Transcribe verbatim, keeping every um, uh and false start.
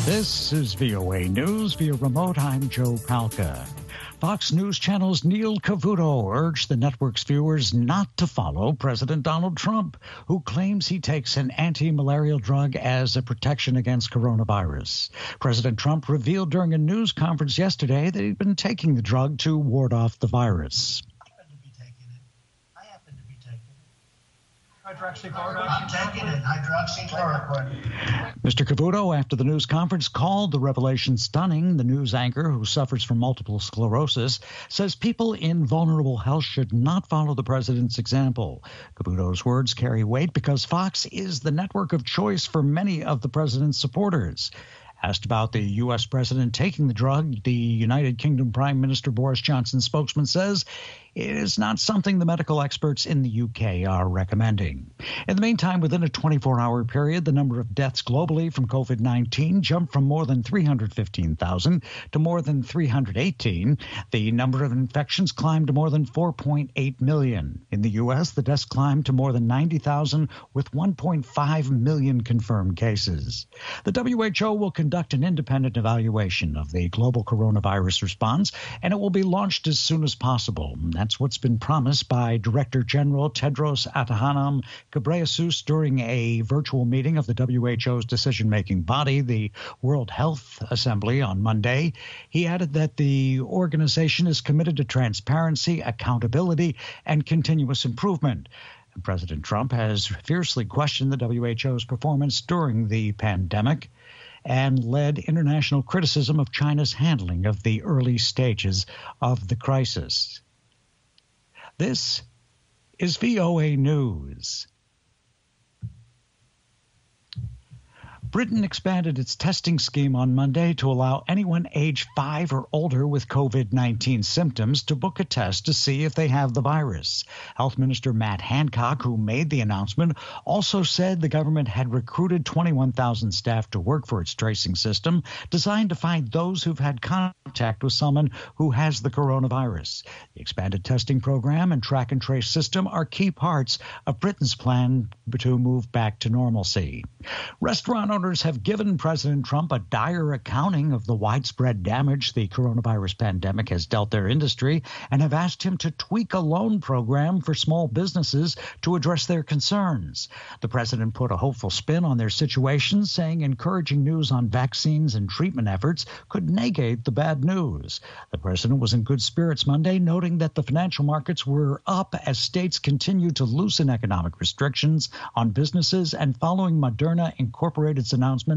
This is V O A News. Via remote, I'm Joe Palca. Fox News Channel's Neil Cavuto urged the network's viewers not to follow President Donald Trump, who claims he takes an anti-malarial drug as a protection against coronavirus. President Trump revealed during a news conference yesterday that he'd been taking the drug to ward off the virus. I'm taking it, hydroxychloroquine. Mister Cavuto, after the news conference, called the revelation stunning. The news anchor, who suffers from multiple sclerosis, says people in vulnerable health should not follow the president's example. Cavuto's words carry weight because Fox is the network of choice for many of the president's supporters. Asked about the U S president taking the drug, the United Kingdom Prime Minister Boris Johnson's spokesman says it is not something the medical experts in the U K are recommending. In the meantime, within a twenty-four hour period, the number of deaths globally from COVID nineteen jumped from more than three hundred fifteen thousand to more than three hundred eighteen. The number of infections climbed to more than four point eight million. In the U S, the deaths climbed to more than ninety thousand with one point five million confirmed cases. The W H O will conduct an independent evaluation of the global coronavirus response, and it will be launched as soon as possible. That's what's been promised by Director General Tedros Adhanom Ghebreyesus during a virtual meeting of the W H O's decision-making body, the World Health Assembly, on Monday. He added that the organization is committed to transparency, accountability, and continuous improvement. President Trump has fiercely questioned the W H O's performance during the pandemic and led international criticism of China's handling of the early stages of the crisis. This is V O A News. Britain expanded its testing scheme on Monday to allow anyone age five or older with COVID nineteen symptoms to book a test to see if they have the virus. Health Minister Matt Hancock, who made the announcement, also said the government had recruited twenty-one thousand staff to work for its tracing system designed to find those who've had contact with someone who has the coronavirus. The expanded testing program and track and trace system are key parts of Britain's plan to move back to normalcy. Restaurant owners have given President Trump a dire accounting of the widespread damage the coronavirus pandemic has dealt their industry and have asked him to tweak a loan program for small businesses to address their concerns. The president put a hopeful spin on their situation, saying encouraging news on vaccines and treatment efforts could negate the bad news. The president was in good spirits Monday, noting that the financial markets were up as states continued to loosen economic restrictions on businesses and following Moderna Incorporated's announcement